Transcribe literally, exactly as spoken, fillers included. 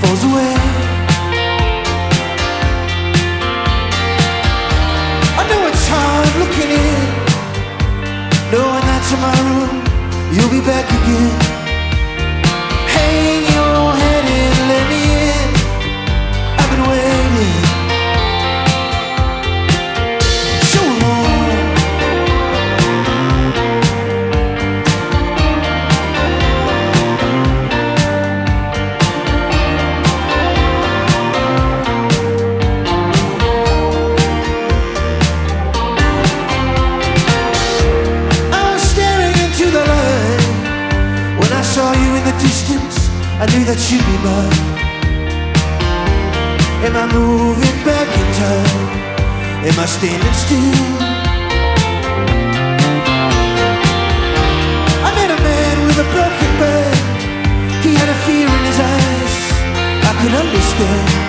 goes away. I know it's hard looking in, knowing that tomorrow you'll be back again. Hang your head and let me in. I've been waiting so long. I saw you in the distance, I knew that you'd be mine. Am I moving back in time? Am I standing still? I met a man with a broken back. He had a fear in his eyes I could understand.